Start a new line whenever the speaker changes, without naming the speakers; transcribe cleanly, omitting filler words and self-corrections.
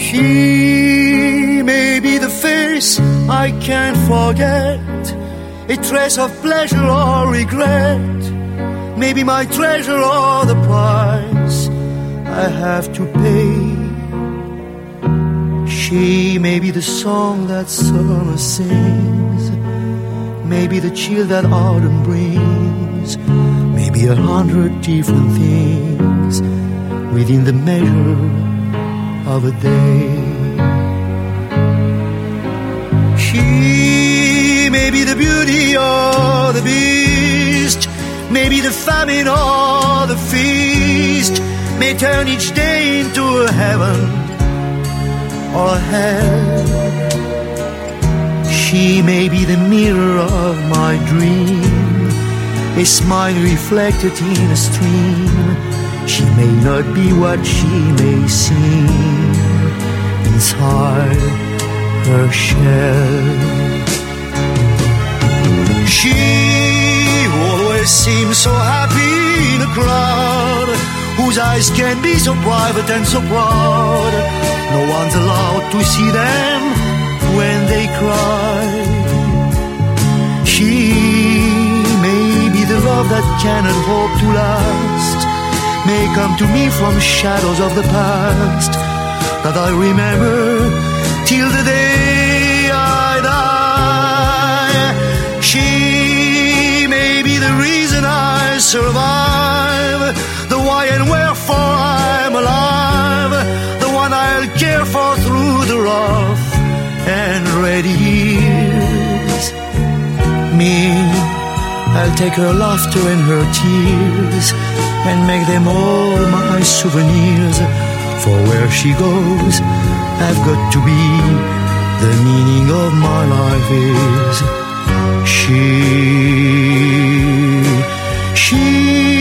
She may be the face I can't forget, a trace of pleasure or regret, maybe my treasure or the price I have to pay. She may be the song that summer sings, maybe the chill that autumn brings, maybe 100 different things within the measure of a day. She may be the beauty or the beast, maybe the famine or the feast, may turn each day into a heaven or a hell. She may be the mirror of my dream, a smile reflected in a stream. She may not be what she may seem inside her shell. She always seems so happy in a crowd, whose eyes can be so private and so proud. No one's allowed to see them when they cry. She may be the love that cannot hope to last, may come to me from shadows of the past that I remember till the day I die. She may be the reason I survive, the why and wherefore I'm alive, the one I'll care for through the rough and ready years. Me, I'll take her laughter and her tears and make them all my souvenirs. For where she goes, I've got to be. The meaning of my life is she.